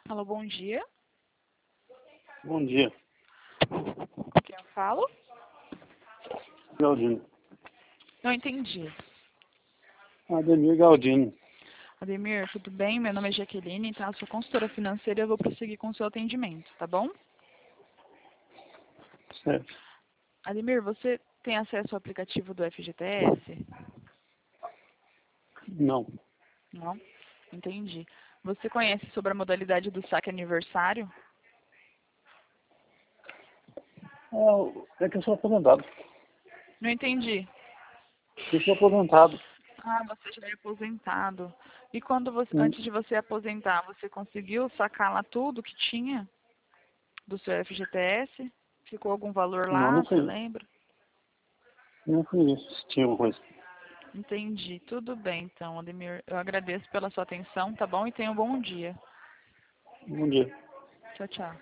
Alô, bom dia. Bom dia, Quem eu falo? Galdino. Não entendi. Ademir Galdino. Ademir, tudo bem? Meu nome é Jaqueline, tá? Eu sou consultora financeira e eu vou prosseguir com o seu atendimento, tá bom? Certo. Ademir, você tem acesso ao aplicativo do FGTS? Não. Não? Entendi. Você conhece sobre a modalidade do saque aniversário? É que eu sou aposentado. Não entendi. Eu sou aposentado. Ah, você já é aposentado. E quando você, Hum, antes de você aposentar, você conseguiu sacar lá tudo que tinha do seu FGTS? Ficou algum valor Não, lá, não você fui. lembra? Não fui isso. Tinha uma coisa. Entendi. Tudo bem, então, Ademir. Eu agradeço pela sua atenção, tá bom? E tenha um bom dia. Bom dia. Tchau, tchau.